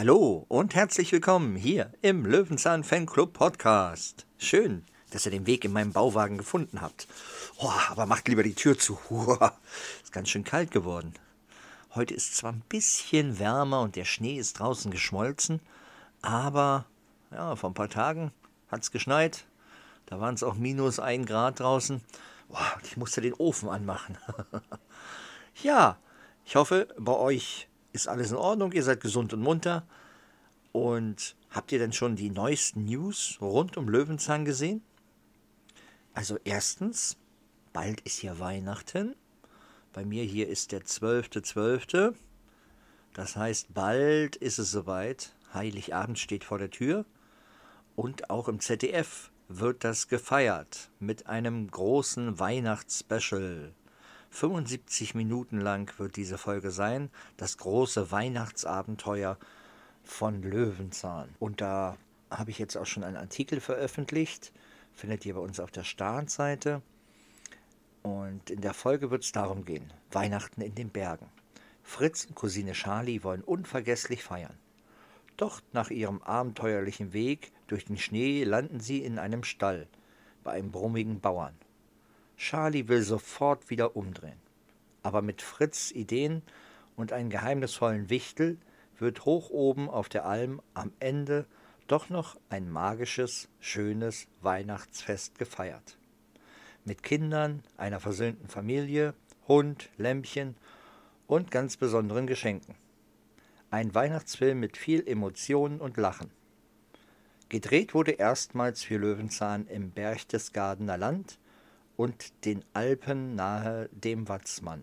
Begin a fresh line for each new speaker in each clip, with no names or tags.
Hallo und herzlich willkommen hier im Löwenzahn Fanclub Podcast. Schön, dass ihr den Weg in meinem Bauwagen gefunden habt. Aber macht lieber die Tür zu. Ist ganz schön kalt geworden. Heute ist zwar ein bisschen wärmer und der Schnee ist draußen geschmolzen, aber ja, vor ein paar Tagen hat es geschneit. Da waren es auch -1 Grad draußen. Ich musste den Ofen anmachen. Ja, ich hoffe, bei euch ist alles in Ordnung, ihr seid gesund und munter. Und habt ihr denn schon die neuesten News rund um Löwenzahn gesehen? Also erstens, bald ist ja Weihnachten. Bei mir hier ist der 12.12. Das heißt, bald ist es soweit. Heiligabend steht vor der Tür. Und auch im ZDF wird das gefeiert mit einem großen Weihnachtsspecial. 75 Minuten lang wird diese Folge sein, das große Weihnachtsabenteuer von Löwenzahn. Und da habe ich jetzt auch schon einen Artikel veröffentlicht, findet ihr bei uns auf der Startseite. Und in der Folge wird es darum gehen, Weihnachten in den Bergen. Fritz und Cousine Charlie wollen unvergesslich feiern. Doch nach ihrem abenteuerlichen Weg durch den Schnee landen sie in einem Stall bei einem brummigen Bauern. Charlie will sofort wieder umdrehen. Aber mit Fritz' Ideen und einem geheimnisvollen Wichtel wird hoch oben auf der Alm am Ende doch noch ein magisches, schönes Weihnachtsfest gefeiert. Mit Kindern, einer versöhnten Familie, Hund, Lämpchen und ganz besonderen Geschenken. Ein Weihnachtsfilm mit viel Emotionen und Lachen. Gedreht wurde erstmals für Löwenzahn im Berchtesgadener Land und den Alpen nahe dem Watzmann.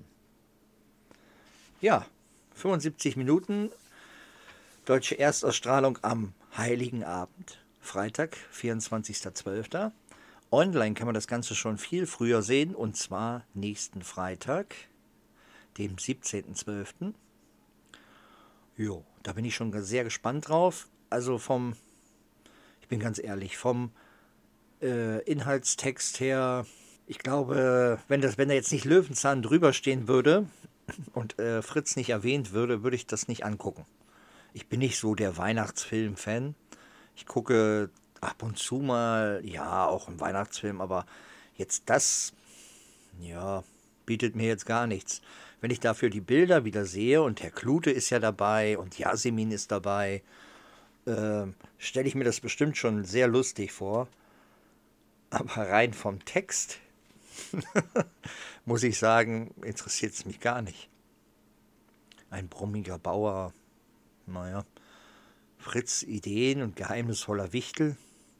Ja, 75 Minuten, deutsche Erstausstrahlung am Heiligen Abend, Freitag, 24.12. Online kann man das Ganze schon viel früher sehen, und zwar nächsten Freitag, dem 17.12. Jo, da bin ich schon sehr gespannt drauf. Also ich bin ganz ehrlich, vom Inhaltstext her, ich glaube, wenn da jetzt nicht Löwenzahn drüber stehen würde und Fritz nicht erwähnt würde ich das nicht angucken. Ich bin nicht so der Weihnachtsfilm-Fan. Ich gucke ab und zu mal, ja, auch einen Weihnachtsfilm, aber jetzt das, ja, bietet mir jetzt gar nichts. Wenn ich dafür die Bilder wieder sehe und Herr Klute ist ja dabei und Yasemin ist dabei, stelle ich mir das bestimmt schon sehr lustig vor. Aber rein vom Text muss ich sagen, interessiert es mich gar nicht. Ein brummiger Bauer, naja, Fritz Ideen und geheimnisvoller Wichtel.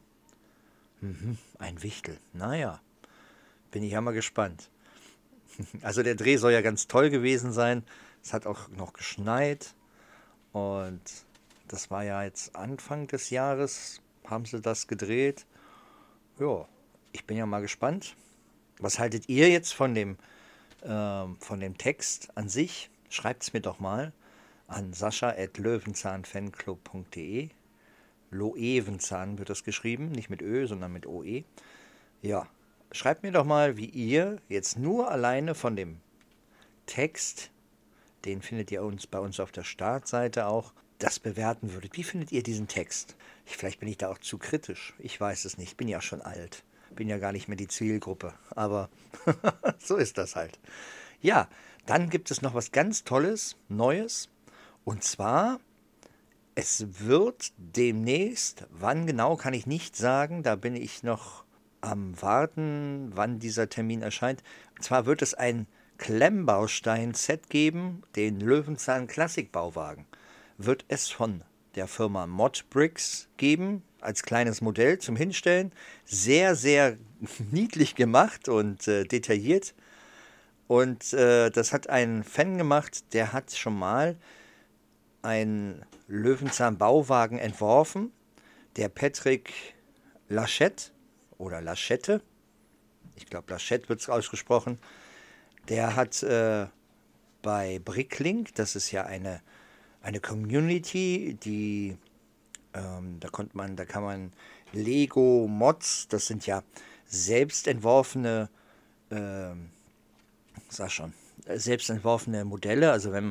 Ein Wichtel, naja, bin ich ja mal gespannt. Also der Dreh soll ja ganz toll gewesen sein. Es hat auch noch geschneit und das war ja jetzt Anfang des Jahres, haben sie das gedreht. Ja, ich bin ja mal gespannt. Was haltet ihr jetzt von dem Text an sich? Schreibt es mir doch mal an sascha@löwenzahnfanclub.de. Loevenzahn wird das geschrieben, nicht mit Ö, sondern mit OE. Ja, schreibt mir doch mal, wie ihr jetzt nur alleine von dem Text, den findet ihr bei uns auf der Startseite auch, das bewerten würdet. Wie findet ihr diesen Text? Vielleicht bin ich da auch zu kritisch. Ich weiß es nicht. Bin ja schon alt. Bin ja gar nicht mehr die Zielgruppe. Aber so ist das halt. Ja, dann gibt es noch was ganz Tolles, Neues. Und zwar, es wird demnächst, wann genau kann ich nicht sagen, da bin ich noch am Warten, wann dieser Termin erscheint. Und zwar wird es ein Klemmbaustein-Set geben, den Löwenzahn Klassikbauwagen. Wird es von der Firma Modbricks geben, als kleines Modell zum Hinstellen. Sehr, sehr niedlich gemacht und detailliert. Und das hat ein Fan gemacht, der hat schon mal einen Löwenzahn-Bauwagen entworfen. Der Patrick Lachette oder Lachette, ich glaube Lachette wird es ausgesprochen, der hat bei Bricklink, das ist ja eine Community, die da kann man Lego-Mods, das sind ja selbst entworfene, selbst entworfene Modelle. Also wenn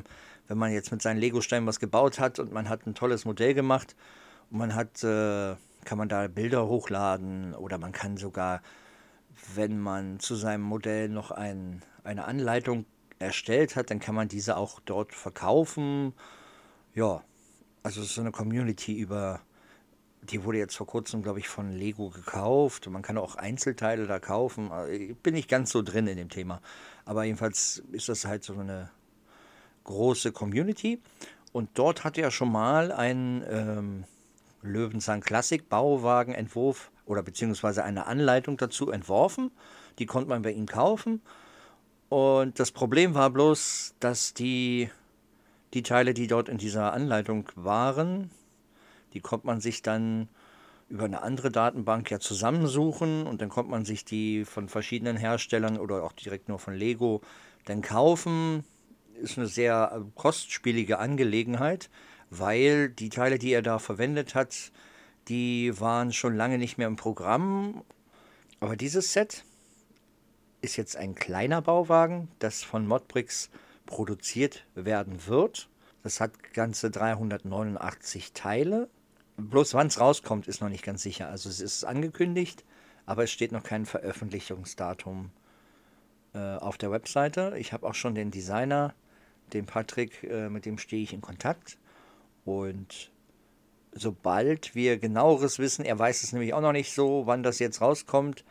wenn man jetzt mit seinen Lego-Steinen was gebaut hat und man hat ein tolles Modell gemacht und kann man da Bilder hochladen oder man kann sogar, wenn man zu seinem Modell noch eine Anleitung erstellt hat, dann kann man diese auch dort verkaufen. Ja, also es ist so eine Community die wurde jetzt vor kurzem, glaube ich, von Lego gekauft. Und man kann auch Einzelteile da kaufen. Also ich bin nicht ganz so drin in dem Thema. Aber jedenfalls ist das halt so eine große Community. Und dort hat er schon mal einen Löwenzahn Klassik Bauwagenentwurf oder beziehungsweise eine Anleitung dazu entworfen. Die konnte man bei ihm kaufen. Und das Problem war bloß, dass die Teile, die dort in dieser Anleitung waren, die konnte man sich dann über eine andere Datenbank ja zusammensuchen und dann konnte man sich die von verschiedenen Herstellern oder auch direkt nur von Lego dann kaufen. Ist eine sehr kostspielige Angelegenheit, weil die Teile, die er da verwendet hat, die waren schon lange nicht mehr im Programm. Aber dieses Set ist jetzt ein kleiner Bauwagen, das von Modbricks produziert werden wird. Das hat ganze 389 Teile. Bloß wann es rauskommt, ist noch nicht ganz sicher. Also es ist angekündigt, aber es steht noch kein Veröffentlichungsdatum auf der Webseite. Ich habe auch schon den Designer, den Patrick, mit dem stehe ich in Kontakt. Und sobald wir genaueres wissen, er weiß es nämlich auch noch nicht so, wann das jetzt rauskommt,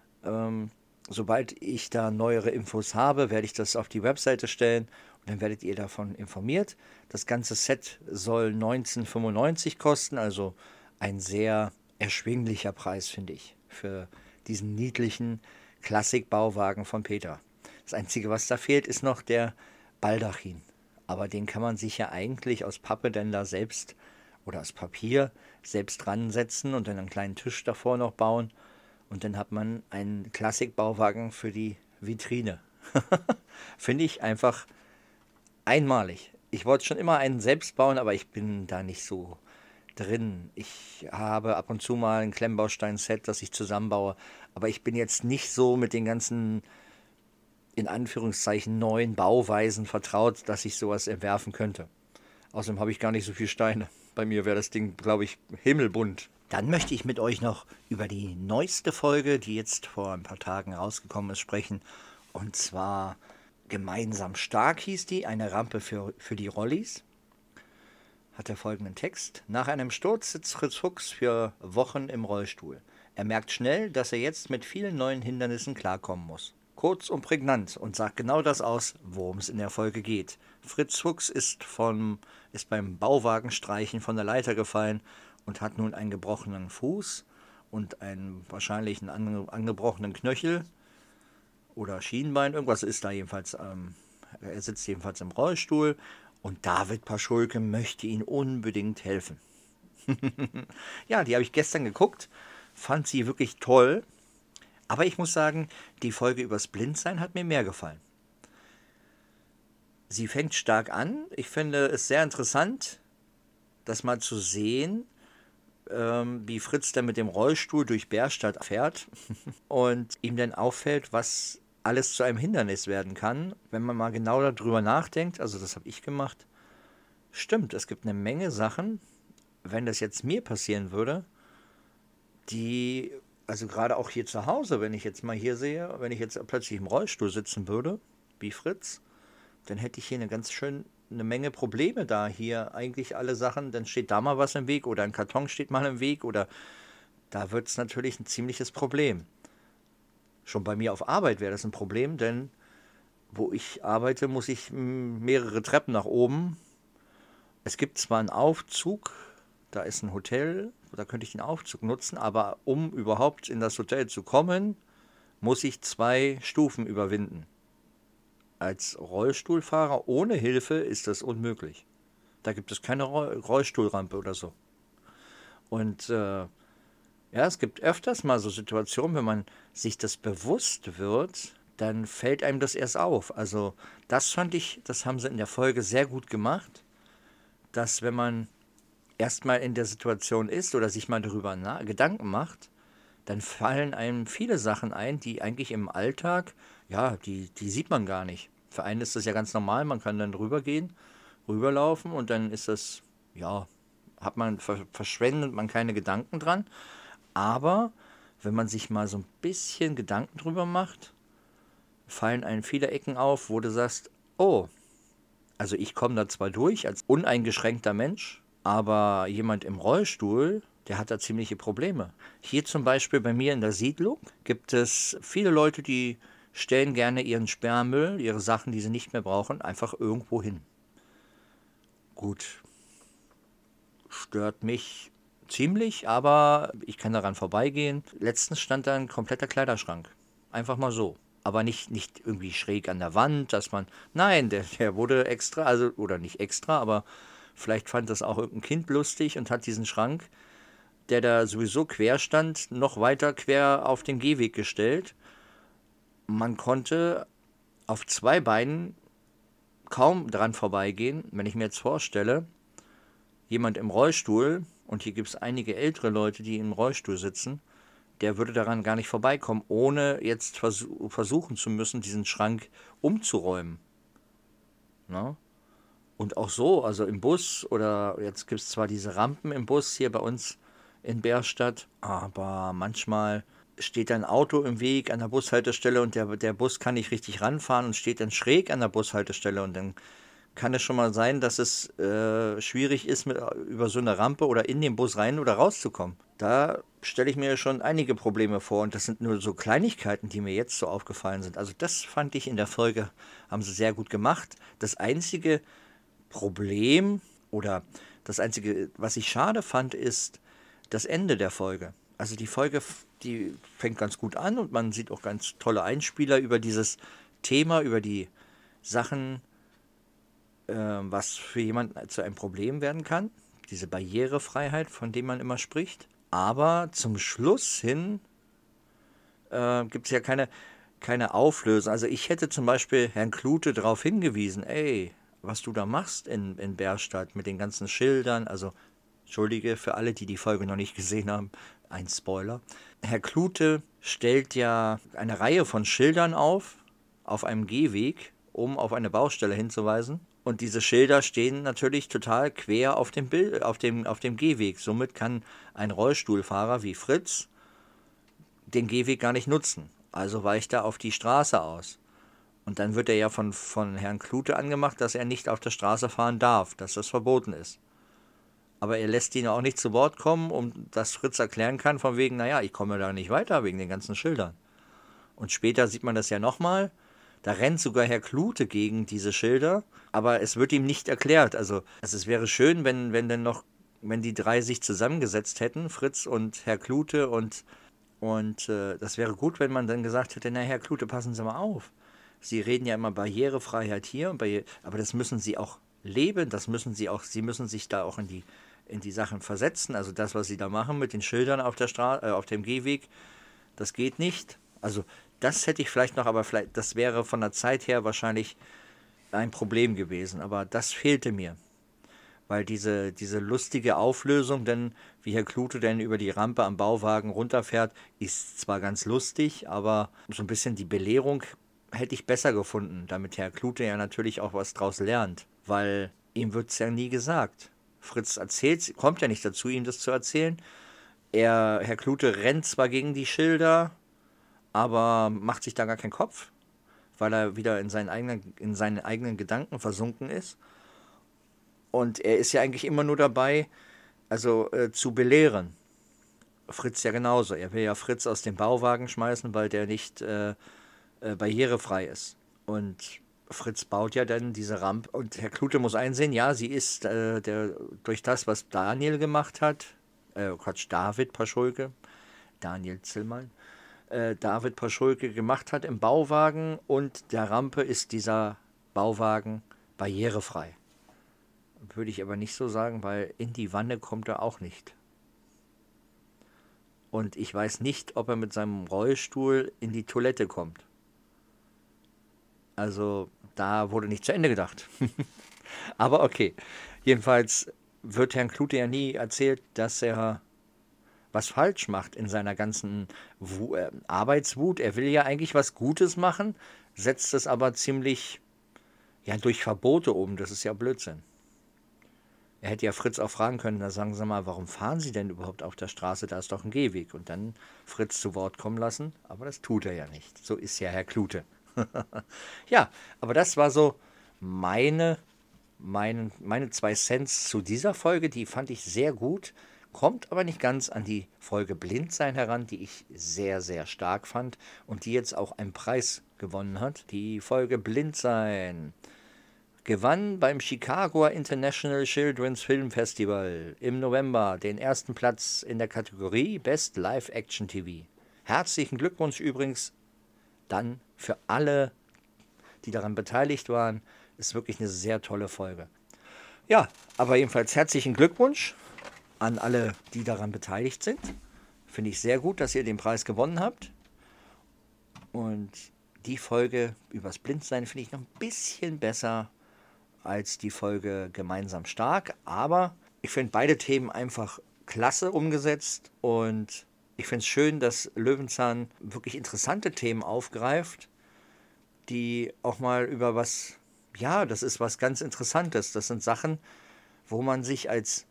sobald ich da neuere Infos habe, werde ich das auf die Webseite stellen und dann werdet ihr davon informiert. Das ganze Set soll 19,95 kosten, also ein sehr erschwinglicher Preis, finde ich, für diesen niedlichen Klassikbauwagen von Peter. Das Einzige, was da fehlt, ist noch der Baldachin. Aber den kann man sich ja eigentlich aus Pappe denn da selbst oder aus Papier selbst dran setzen und dann einen kleinen Tisch davor noch bauen. Und dann hat man einen Klassikbauwagen für die Vitrine. Finde ich einfach einmalig. Ich wollte schon immer einen selbst bauen, aber ich bin da nicht so drin. Ich habe ab und zu mal ein Klemmbaustein-Set, das ich zusammenbaue, aber ich bin jetzt nicht so mit den ganzen, in Anführungszeichen, neuen Bauweisen vertraut, dass ich sowas entwerfen könnte. Außerdem habe ich gar nicht so viele Steine. Bei mir wäre das Ding, glaube ich, himmelbunt. Dann möchte ich mit euch noch über die neueste Folge, die jetzt vor ein paar Tagen rausgekommen ist, sprechen. Und zwar Gemeinsam stark hieß die, eine Rampe für die Rollis. Hat er folgenden Text. Nach einem Sturz sitzt Fritz Fuchs für Wochen im Rollstuhl. Er merkt schnell, dass er jetzt mit vielen neuen Hindernissen klarkommen muss. Kurz und prägnant und sagt genau das aus, worum es in der Folge geht. Fritz Fuchs ist beim Bauwagenstreichen von der Leiter gefallen und hat nun einen gebrochenen Fuß und wahrscheinlich einen angebrochenen Knöchel oder Schienbein. Irgendwas ist da jedenfalls. Er sitzt jedenfalls im Rollstuhl und David Paschulke möchte ihm unbedingt helfen. Ja, die habe ich gestern geguckt, fand sie wirklich toll. Aber ich muss sagen, die Folge übers Blindsein hat mir mehr gefallen. Sie fängt stark an. Ich finde es sehr interessant, das mal zu sehen, wie Fritz dann mit dem Rollstuhl durch Bärstadt fährt und ihm dann auffällt, was alles zu einem Hindernis werden kann, wenn man mal genau darüber nachdenkt. Also das habe ich gemacht. Stimmt, es gibt eine Menge Sachen, wenn das jetzt mir passieren würde, also gerade auch hier zu Hause, wenn ich jetzt mal hier sehe, wenn ich jetzt plötzlich im Rollstuhl sitzen würde, wie Fritz, dann hätte ich hier eine Menge Probleme da. Hier eigentlich alle Sachen, dann steht da mal was im Weg oder ein Karton steht mal im Weg oder da wird es natürlich ein ziemliches Problem. Schon bei mir auf Arbeit wäre das ein Problem, denn wo ich arbeite, muss ich mehrere Treppen nach oben. Es gibt zwar einen Aufzug, da ist ein Hotel, da könnte ich den Aufzug nutzen, aber um überhaupt in das Hotel zu kommen, muss ich 2 Stufen überwinden. Als Rollstuhlfahrer ohne Hilfe ist das unmöglich. Da gibt es keine Rollstuhlrampe oder so. Und ja, es gibt öfters mal so Situationen, wenn man sich das bewusst wird, dann fällt einem das erst auf. Also das fand ich, das haben sie in der Folge sehr gut gemacht, dass wenn man erstmal in der Situation ist oder sich mal darüber Gedanken macht, dann fallen einem viele Sachen ein, die eigentlich im Alltag, ja, die sieht man gar nicht. Für einen ist das ja ganz normal, man kann dann drüber gehen rüberlaufen und dann ist das, ja, verschwendet man keine Gedanken dran. Aber wenn man sich mal so ein bisschen Gedanken drüber macht, fallen einem viele Ecken auf, wo du sagst, oh, also ich komme da zwar durch als uneingeschränkter Mensch, aber jemand im Rollstuhl, der hat da ziemliche Probleme. Hier zum Beispiel bei mir in der Siedlung gibt es viele Leute, die stellen gerne ihren Sperrmüll, ihre Sachen, die sie nicht mehr brauchen, einfach irgendwo hin. Gut, stört mich ziemlich, aber ich kann daran vorbeigehen. Letztens stand da ein kompletter Kleiderschrank. Einfach mal so. Aber nicht irgendwie schräg an der Wand, dass man. Nein, der wurde extra, also, oder nicht extra, aber vielleicht fand das auch irgendein Kind lustig und hat diesen Schrank, der da sowieso quer stand, noch weiter quer auf den Gehweg gestellt. Man konnte auf zwei Beinen kaum dran vorbeigehen. Wenn ich mir jetzt vorstelle, jemand im Rollstuhl, und hier gibt es einige ältere Leute, die im Rollstuhl sitzen, der würde daran gar nicht vorbeikommen, ohne jetzt versuchen zu müssen, diesen Schrank umzuräumen. Na? Und auch so, also im Bus, oder jetzt gibt es zwar diese Rampen im Bus hier bei uns in Bärstadt, aber manchmal steht ein Auto im Weg an der Bushaltestelle und der Bus kann nicht richtig ranfahren und steht dann schräg an der Bushaltestelle und dann kann es schon mal sein, dass es schwierig ist, über so eine Rampe oder in den Bus rein oder rauszukommen. Da stelle ich mir schon einige Probleme vor und das sind nur so Kleinigkeiten, die mir jetzt so aufgefallen sind. Also das fand ich in der Folge, haben sie sehr gut gemacht. Das einzige Problem oder das einzige, was ich schade fand, ist das Ende der Folge. Also die Folge, die fängt ganz gut an und man sieht auch ganz tolle Einspieler über dieses Thema, über die Sachen, was für jemanden zu einem Problem werden kann. Diese Barrierefreiheit, von der man immer spricht. Aber zum Schluss hin gibt es ja keine Auflösung. Also ich hätte zum Beispiel Herrn Klute darauf hingewiesen, ey, was du da machst in Bärstadt mit den ganzen Schildern. Also, entschuldige für alle, die die Folge noch nicht gesehen haben, ein Spoiler. Herr Klute stellt ja eine Reihe von Schildern auf einem Gehweg, um auf eine Baustelle hinzuweisen. Und diese Schilder stehen natürlich total quer auf dem Gehweg. Somit kann ein Rollstuhlfahrer wie Fritz den Gehweg gar nicht nutzen. Also weicht er auf die Straße aus. Und dann wird er ja von Herrn Klute angemacht, dass er nicht auf der Straße fahren darf, dass das verboten ist. Aber er lässt ihn auch nicht zu Wort kommen, um dass Fritz erklären kann, von wegen, naja, ich komme da nicht weiter wegen den ganzen Schildern. Und später sieht man das ja nochmal. Da rennt sogar Herr Klute gegen diese Schilder, aber es wird ihm nicht erklärt. Also es wäre schön, wenn die drei sich zusammengesetzt hätten, Fritz und Herr Klute und das wäre gut, wenn man dann gesagt hätte, na Herr Klute, passen Sie mal auf. Sie reden ja immer Barrierefreiheit hier, aber das müssen Sie auch leben, Sie müssen sich da auch in die Sachen versetzen. Also das, was Sie da machen mit den Schildern auf dem Gehweg, das geht nicht. Also das hätte ich vielleicht noch, aber vielleicht, das wäre von der Zeit her wahrscheinlich ein Problem gewesen. Aber das fehlte mir. Weil diese lustige Auflösung, denn wie Herr Klute denn über die Rampe am Bauwagen runterfährt, ist zwar ganz lustig, aber so ein bisschen die Belehrung hätte ich besser gefunden, damit Herr Klute ja natürlich auch was draus lernt. Weil ihm wird es ja nie gesagt. Fritz kommt ja nicht dazu, ihm das zu erzählen. Herr Klute rennt zwar gegen die Schilder, aber macht sich da gar keinen Kopf, weil er wieder in seinen eigenen Gedanken versunken ist. Und er ist ja eigentlich immer nur dabei, also zu belehren. Fritz ja genauso. Er will ja Fritz aus dem Bauwagen schmeißen, weil der nicht barrierefrei ist. Und Fritz baut ja dann diese Rampe. Und Herr Klute muss einsehen, ja, sie ist durch das, was Daniel gemacht hat, David Paschulke, Daniel Zillmann, David Paschulke gemacht hat im Bauwagen und der Rampe ist dieser Bauwagen barrierefrei. Würde ich aber nicht so sagen, weil in die Wanne kommt er auch nicht. Und ich weiß nicht, ob er mit seinem Rollstuhl in die Toilette kommt. Also da wurde nicht zu Ende gedacht. Aber okay. Jedenfalls wird Herrn Klute ja nie erzählt, dass er was falsch macht in seiner ganzen Arbeitswut. Er will ja eigentlich was Gutes machen, setzt es aber ziemlich durch Verbote um. Das ist ja Blödsinn. Er hätte ja Fritz auch fragen können, da sagen Sie mal, warum fahren Sie denn überhaupt auf der Straße? Da ist doch ein Gehweg. Und dann Fritz zu Wort kommen lassen. Aber das tut er ja nicht. So ist ja Herr Klute. Ja, aber das war so meine, meine 2 Cents zu dieser Folge. Die fand ich sehr gut. Kommt aber nicht ganz an die Folge Blindsein heran, die ich sehr, sehr stark fand und die jetzt auch einen Preis gewonnen hat. Die Folge Blindsein gewann beim Chicagoer International Children's Film Festival im November den ersten Platz in der Kategorie Best Live Action TV. Herzlichen Glückwunsch übrigens dann für alle, die daran beteiligt waren. Ist wirklich eine sehr tolle Folge. Ja, aber jedenfalls herzlichen Glückwunsch an alle, die daran beteiligt sind. Finde ich sehr gut, dass ihr den Preis gewonnen habt. Und die Folge übers Blindsein finde ich noch ein bisschen besser als die Folge Gemeinsam stark. Aber ich finde beide Themen einfach klasse umgesetzt. Und ich finde es schön, dass Löwenzahn wirklich interessante Themen aufgreift, die auch mal über was, ja, das ist was ganz Interessantes. Das sind Sachen, wo man sich als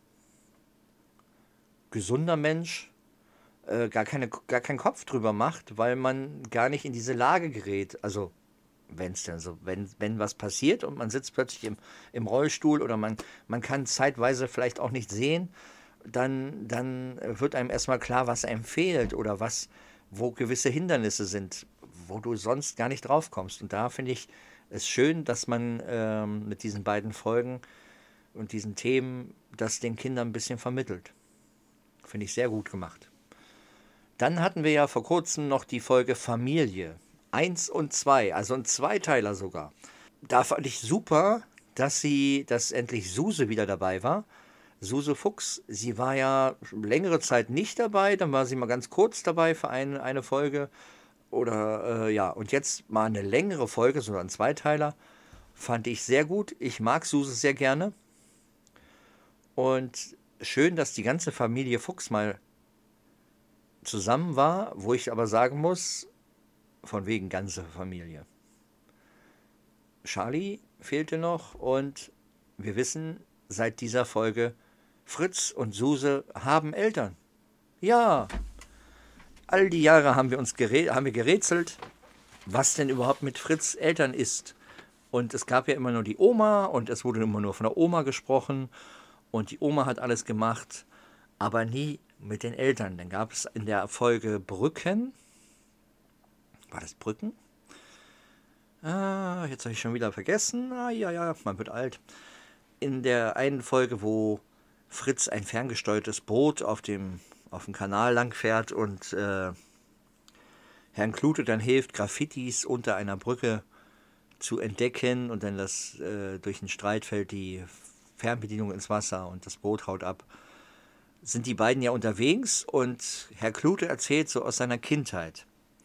gesunder Mensch gar keinen Kopf drüber macht, weil man gar nicht in diese Lage gerät. Also wenn es denn so, wenn was passiert und man sitzt plötzlich im Rollstuhl oder man kann zeitweise vielleicht auch nicht sehen, dann wird einem erstmal klar, was einem fehlt oder wo gewisse Hindernisse sind, wo du sonst gar nicht drauf kommst. Und da finde ich es schön, dass man mit diesen beiden Folgen und diesen Themen das den Kindern ein bisschen vermittelt. Finde ich sehr gut gemacht. Dann hatten wir ja vor kurzem noch die Folge Familie. 1 und 2, also ein Zweiteiler sogar. Da fand ich super, dass endlich Suse wieder dabei war. Suse Fuchs, sie war ja längere Zeit nicht dabei, dann war sie mal ganz kurz dabei für eine Folge. Oder ja, und jetzt mal eine längere Folge, so ein Zweiteiler. Fand ich sehr gut. Ich mag Suse sehr gerne. Und schön, dass die ganze Familie Fuchs mal zusammen war, wo ich aber sagen muss, von wegen ganze Familie. Charlie fehlte noch und wir wissen seit dieser Folge, Fritz und Suse haben Eltern. Ja, all die Jahre haben wir gerätselt, was denn überhaupt mit Fritz Eltern ist. Und es gab ja immer nur die Oma und es wurde immer nur von der Oma gesprochen und die Oma hat alles gemacht, aber nie mit den Eltern. Dann gab es in der Folge Brücken, war das Brücken? Ah, jetzt habe ich schon wieder vergessen. Ah, ja, man wird alt. In der einen Folge, wo Fritz ein ferngesteuertes Boot auf dem Kanal langfährt und Herrn Klute dann hilft, Graffitis unter einer Brücke zu entdecken und dann durch den Streit fällt die Fernbedienung ins Wasser und das Boot haut ab. Sind die beiden ja unterwegs und Herr Klute erzählt so aus seiner Kindheit.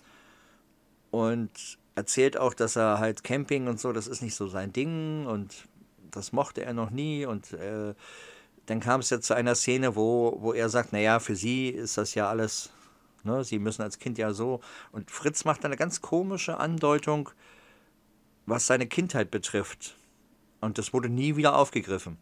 Und erzählt auch, dass er halt Camping und so, das ist nicht so sein Ding und das mochte er noch nie. Und dann kam es ja zu einer Szene, wo er sagt, naja, für sie ist das ja alles, ne, sie müssen als Kind ja so. Und Fritz macht eine ganz komische Andeutung, was seine Kindheit betrifft. Und das wurde nie wieder aufgegriffen.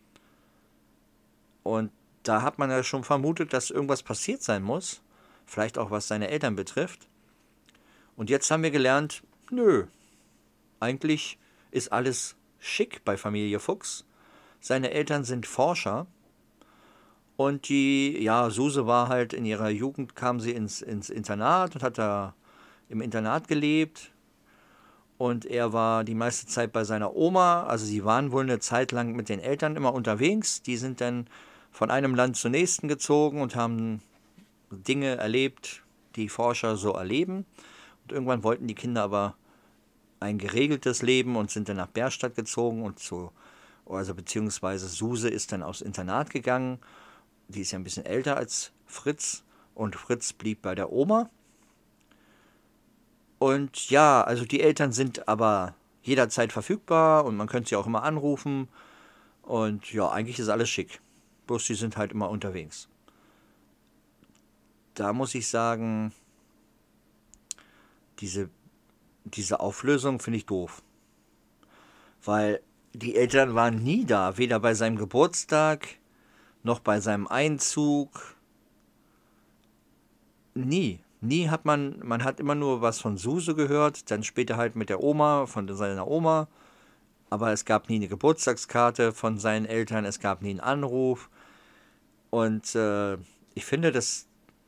Und da hat man ja schon vermutet, dass irgendwas passiert sein muss. Vielleicht auch was seine Eltern betrifft. Und jetzt haben wir gelernt, nö, eigentlich ist alles schick bei Familie Fuchs. Seine Eltern sind Forscher. Und Suse war halt in ihrer Jugend, kam sie ins Internat und hat da im Internat gelebt. Und er war die meiste Zeit bei seiner Oma. Also sie waren wohl eine Zeit lang mit den Eltern immer unterwegs. Die sind dann von einem Land zum nächsten gezogen und haben Dinge erlebt, die Forscher so erleben. Und irgendwann wollten die Kinder aber ein geregeltes Leben und sind dann nach Bärstadt gezogen beziehungsweise Suse ist dann aufs Internat gegangen. Die ist ja ein bisschen älter als Fritz und Fritz blieb bei der Oma. Und ja, also die Eltern sind aber jederzeit verfügbar und man könnte sie auch immer anrufen. Und ja, eigentlich ist alles schick. Bloß die sind halt immer unterwegs. Da muss ich sagen, diese Auflösung finde ich doof. Weil Die Eltern waren nie da, weder bei seinem Geburtstag noch bei seinem Einzug. Nie. Nie hat man hat immer nur was von Suse gehört, dann später halt mit der Oma, von seiner Oma. Aber es gab nie eine Geburtstagskarte von seinen Eltern, es gab nie einen Anruf. Und ich finde das,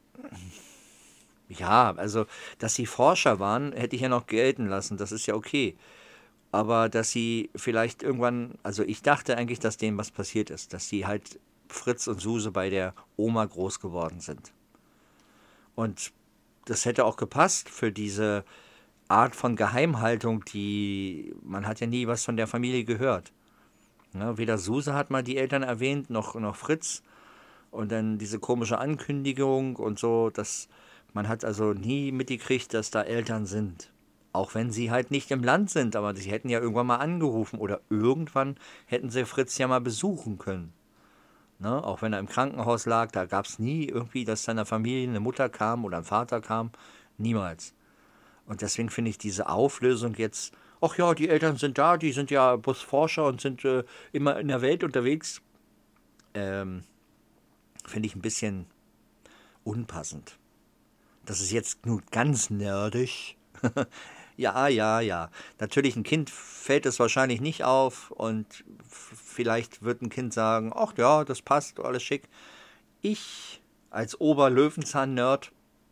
ja, also, dass sie Forscher waren, hätte ich ja noch gelten lassen, das ist ja okay. Aber dass sie vielleicht irgendwann, also ich dachte eigentlich, dass denen was passiert ist, dass sie halt Fritz und Suse bei der Oma groß geworden sind. Und das hätte auch gepasst für diese Art von Geheimhaltung, die man hat ja nie was von der Familie gehört. Ne? Weder Suse hat mal die Eltern erwähnt, noch Fritz. Und dann diese komische Ankündigung und so, dass man hat also nie mitgekriegt, dass da Eltern sind. Auch wenn sie halt nicht im Land sind, aber sie hätten ja irgendwann mal angerufen oder irgendwann hätten sie Fritz ja mal besuchen können. Ne? Auch wenn er im Krankenhaus lag, da gab es nie irgendwie, dass seiner Familie eine Mutter kam oder ein Vater kam. Niemals. Und deswegen finde ich diese Auflösung jetzt, ach ja, die Eltern sind da, die sind ja Busforscher und sind immer in der Welt unterwegs, ähm, finde ich ein bisschen unpassend. Das ist jetzt nur ganz nerdig. Ja, ja, ja. Natürlich, ein Kind fällt es wahrscheinlich nicht auf und vielleicht wird ein Kind sagen, ach ja, das passt, alles schick. Ich als Oberlöwenzahn-Nerd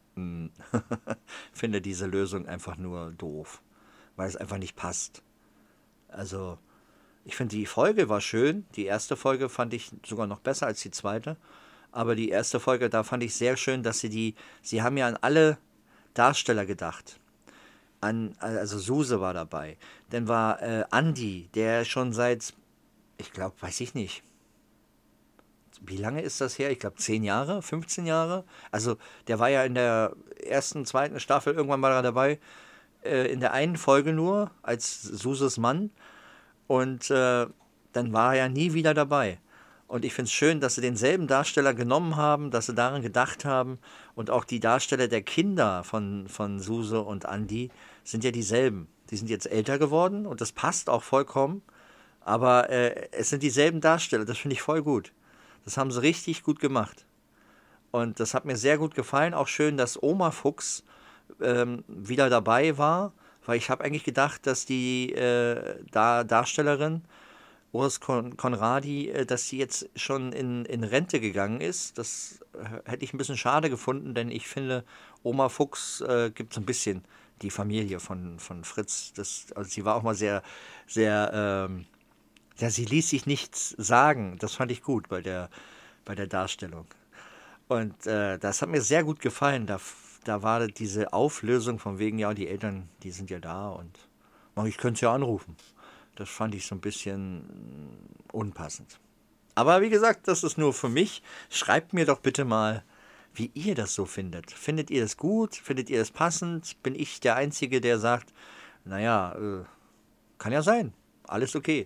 finde diese Lösung einfach nur doof, weil es einfach nicht passt. Also, ich finde, die Folge war schön. Die erste Folge fand ich sogar noch besser als die zweite. Aber die erste Folge, da fand ich sehr schön, dass sie haben ja an alle Darsteller gedacht. Also Suse war dabei. Dann war Andi, der schon seit, ich glaube, weiß ich nicht, wie lange ist das her? Ich glaube 10 Jahre, 15 Jahre. Also der war ja in der ersten, zweiten Staffel irgendwann mal dabei. In der einen Folge nur als Suses Mann. Und dann war er ja nie wieder dabei. Und ich finde es schön, dass sie denselben Darsteller genommen haben, dass sie daran gedacht haben. Und auch die Darsteller der Kinder von Suse und Andi sind ja dieselben. Die sind jetzt älter geworden und das passt auch vollkommen. Aber es sind dieselben Darsteller, das finde ich voll gut. Das haben sie richtig gut gemacht. Und das hat mir sehr gut gefallen. Auch schön, dass Oma Fuchs wieder dabei war, weil ich habe eigentlich gedacht, dass die Darstellerin Urs Conradi, dass sie jetzt schon in Rente gegangen ist. Das hätte ich ein bisschen schade gefunden, denn ich finde, Oma Fuchs gibt so ein bisschen die Familie von Fritz. Also sie war auch mal sehr, sehr, ja, sie ließ sich nichts sagen. Das fand ich gut bei der Darstellung. Und das hat mir sehr gut gefallen. Da war diese Auflösung von wegen, ja, die Eltern, die sind ja da und ich könnte sie ja anrufen. Das fand ich so ein bisschen unpassend. Aber wie gesagt, das ist nur für mich. Schreibt mir doch bitte mal, wie ihr das so findet. Findet ihr das gut? Findet ihr das passend? Bin ich der Einzige, der sagt, naja, kann ja sein. Alles okay.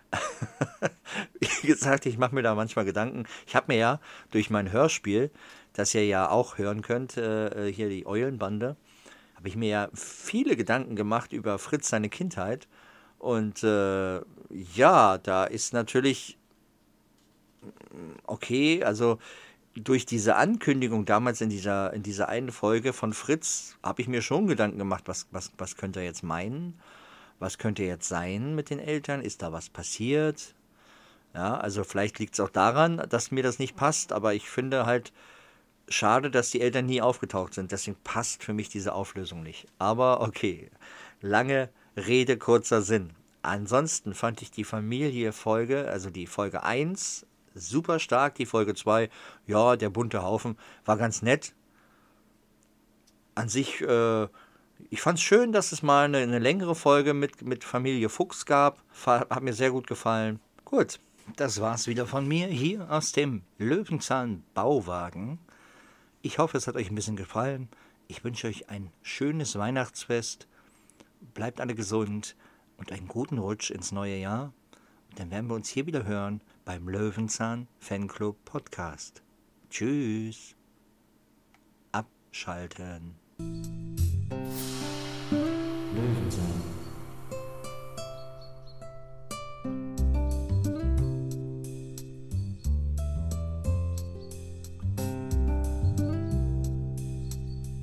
Wie gesagt, ich mache mir da manchmal Gedanken. Ich habe mir ja durch mein Hörspiel, das ihr ja auch hören könnt, hier die Eulenbande, habe ich mir ja viele Gedanken gemacht über Fritz, seine Kindheit. Und ja, da ist natürlich okay, also durch diese Ankündigung damals in dieser einen Folge von Fritz habe ich mir schon Gedanken gemacht, was könnte er jetzt meinen? Was könnte jetzt sein mit den Eltern? Ist da was passiert? Ja, also vielleicht liegt es auch daran, dass mir das nicht passt, aber ich finde halt schade, dass die Eltern nie aufgetaucht sind. Deswegen passt für mich diese Auflösung nicht. Aber okay, lange Rede, kurzer Sinn. Ansonsten fand ich die Familie-Folge, also die Folge eins super stark. Die Folge 2 ja, der bunte Haufen, war ganz nett. An sich, ich fand es schön, dass es mal eine längere Folge mit Familie Fuchs gab. Hat mir sehr gut gefallen. Gut, das war's wieder von mir hier aus dem Löwenzahn Bauwagen. Ich hoffe, es hat euch ein bisschen gefallen. Ich wünsche euch ein schönes Weihnachtsfest. Bleibt alle gesund und einen guten Rutsch ins neue Jahr. Und dann werden wir uns hier wieder hören beim Löwenzahn Fanclub Podcast. Tschüss. Abschalten.